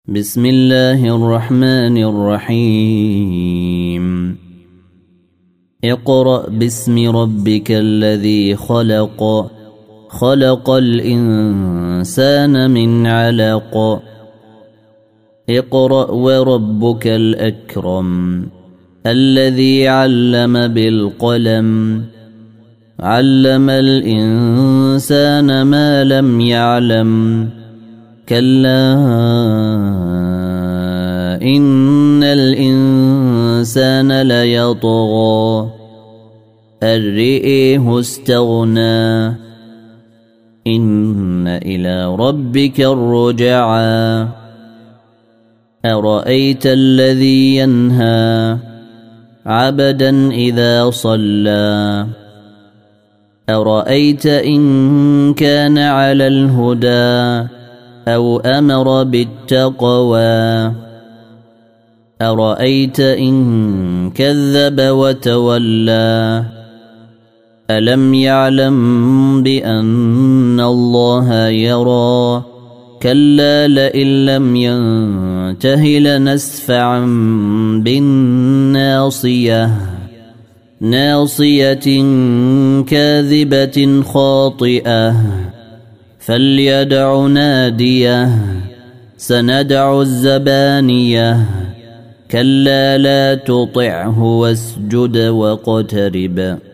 بسم الله الرحمن الرحيم اقرأ باسم ربك الذي خلق خلق الإنسان من علق اقرأ وربك الأكرم الذي علم بالقلم علم الإنسان ما لم يعلم كلا إن الإنسان ليطغى أن رآه استغنى إن إلى ربك الرجعى أرأيت الذي ينهى عبدا إذا صلى أرأيت إن كان على الهدى أو أمر بالتقوى أرأيت إن كذب وتولى ألم يعلم بأن الله يرى كلا لئن لم ينته لنسفعا بالناصية ناصية كاذبة خاطئة فليدع ناديه سندع الزبانية كلا لا تطعه واسجد واقترب